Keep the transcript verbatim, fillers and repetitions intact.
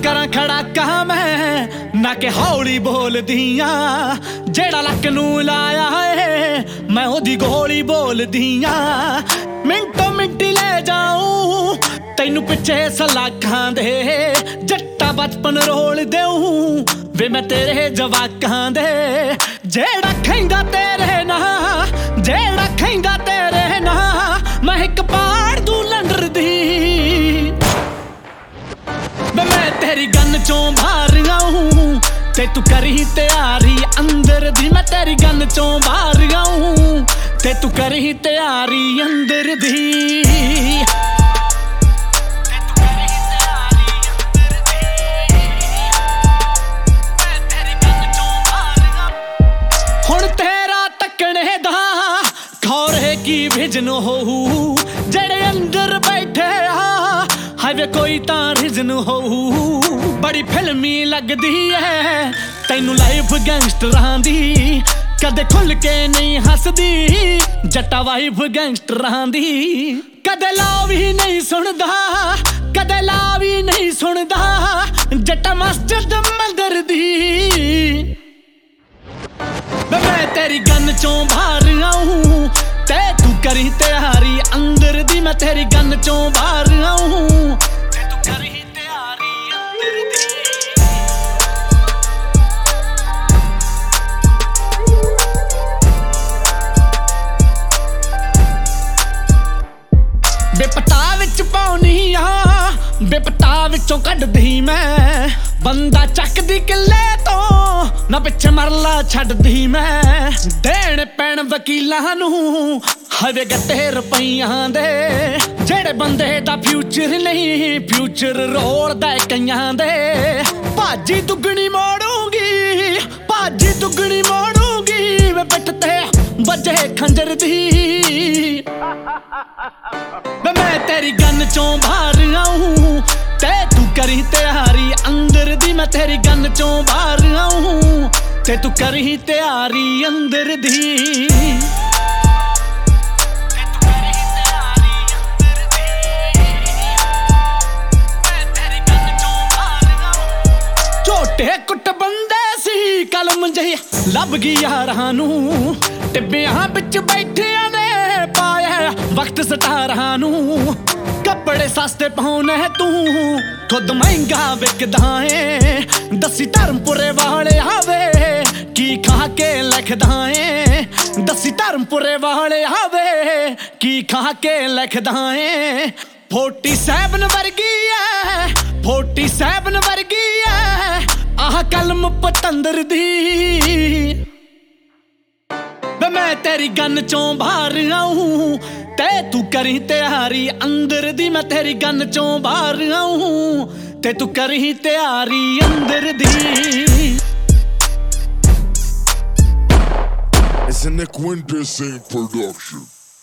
करा खड़ा कहा मैं ना के हौली बोल दिया जेड़ा लक नू लाया है मैं ओदी गोली बोल दिया मिंटो मिंटी ले जाऊं तैनू पिछे सलाखां दे जट्टा बचपन रोल देऊं वे मैं तेरे जवाकां दे जेड़ा खैंदा तेरे ना जेड़ा खैंदा तेरे ना मैं एक पाड़ दूं लंडर दी मैं तेरी गन चों बाहर आऊं ते तू करी तैयारी अंदर दी मैं तेरी गन चों बाहर आऊं ते तू करी तैयारी अंदर दी हुण तेरा तकने दा खौरे की विजन होऊ जेड़े अंदर बैठे आ हावे कोई तां रिजन होऊ बड़ी फिल्मी लगदी है तैनू लाइफ गैंगस्टरां दी कदे खुल के नहीं हसदी जट्टा वाइफ गैंगस्टरां दी कदे लावी नहीं सुनदा कदे लावी नहीं सुनदा जट्टा मस्जिद मंदिर दी मैं तेरी गन चों बाहर आऊं ते तू करी तैयारी अंदर दी मैं तेरी गन चों बाहर आऊं ते तू करी तैयारी अंदर दी बेपता विच पाउनी आ बेपता विचों कड्डदी मैं बंदा चकदी किले तो ना पिछे मरला छड्डदी मैं देण पैण वकीलां नू हवे गट्टे रुपइयां दे जेड़े बंदे दा फ्यूचर नहीं फ्यूचर रोलदा कईयां दे भाजी दुगनी मोड़ूंगी भाजी दुगनी मोड़ूंगी वे पिट ते बजे खंजर दी मैं तेरी गन चों बाहर आऊं ते तू करी तैयारी अंदर दी मैं तेरी गन चों बाहर आऊं ते तू करी तैयारी अंदर दी झोटे कुट बंदे सी कलम जही लभ गई यारां नू टिब्बियां बिच बैठियां ने पाया वक्त सतारां नू कपड़े सस्ते पाउने तू खुद महंगा विकदा है दसी धर्मपुरे वाले आवे की खा के लिखदा है दसी धर्मपुरे वाले आवे की खा के लिखदा है फोर्टी सेवन वर्गी है फोर्टी सेवन वर्गी है आह कलम पतंदर दी मैं तेरी गन चों बाहर आऊं ते तू करी तैयारी अंदर दी मैं तेरी गन चों बाहर आऊं ते तू करी तैयारी अंदर दी It's a Nick Winter Sing production.